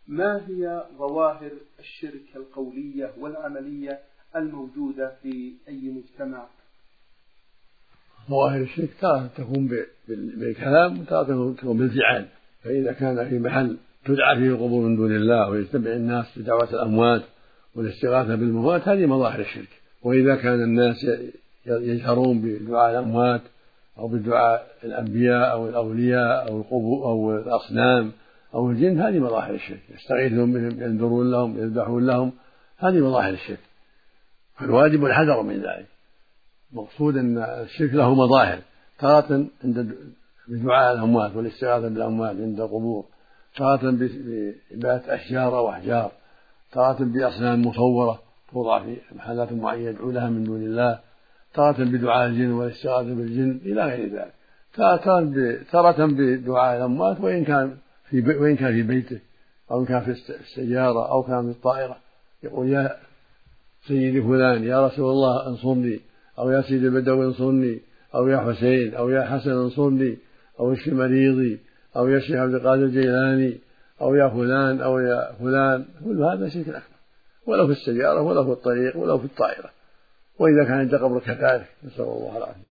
ما هي ظواهر الشرك القولية والعملية الموجودة في أي مجتمع؟ ظواهر الشرك تارة تكون بالكلام وتارة تكون بالفعل. فإذا كان في محل تدعى فيه القبور من دون الله ويتبع الناس بدعوة الأموات والاستغاثة بالموات هذه مظاهر الشرك. وإذا كان الناس يجهرون بدعاء الأموات أو بدعاء الأنبياء أو الأولياء أو القبور أو الأصنام أو الجن هذه مظاهر الشرك. يستغيثون بهم، ينذرون لهم، يذبحون لهم، هذه مظاهر الشرك. فالواجب الحذر من ذلك. مقصود أن الشرك له مظاهر، تارة عند بدعاء الأموات والاستغاثة بالأموات عند القبور، تارة بعبادة أشجار أو أحجار، تارة بأصنام مصورة توضع في محلات معينة يدعو لها من دون الله، تارة بدعاء الجن والاستغاثة بالجن إلى غير ذلك، تارة بدعاء الأموات وإن كان في بيته أو كان في السيارة أو كان في الطائرة، يقول يا سيدي فلان، يا رسول الله انصرني، أو يا سيدي البدوي انصرني، أو يا حسين، أو يا حسن انصرني، أو اشف مريضي، أو يا شيخ عبد القادر الجيلاني، أو يا فلان، أو يا فلان. كل هذا شرك أكبر، ولو في السيارة ولو في الطريق ولو في الطائرة، وإذا كان عند قبر كذلك، نسأل الله العافية.